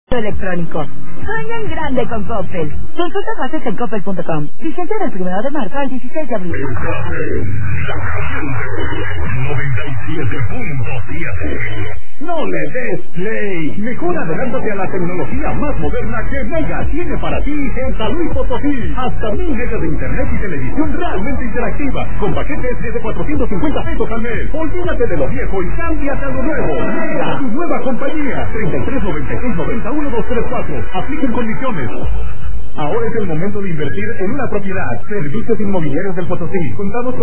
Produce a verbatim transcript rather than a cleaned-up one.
electrónico. Sueña en grande con Coppel. Consulta bases en coppel punto com. Vigencia del primero de marzo al dieciséis de abril. noventa y siete punto siete. No le des play. Mejor adelántate a la tecnología más moderna que Mega tiene para ti en San Luis Potosí. Hasta mil megas de internet y televisión realmente interactiva. Con paquetes desde cuatrocientos cincuenta pesos al mes. Olvídate de lo viejo y cámbiate a lo nuevo. Mega, tu nueva compañía. treinta y tres noventa y seis noventa uno dos tres cuatro. Apliquen condiciones. Ahora es el momento de invertir en una propiedad. Servicios Inmobiliarios del Potosí. Contamos con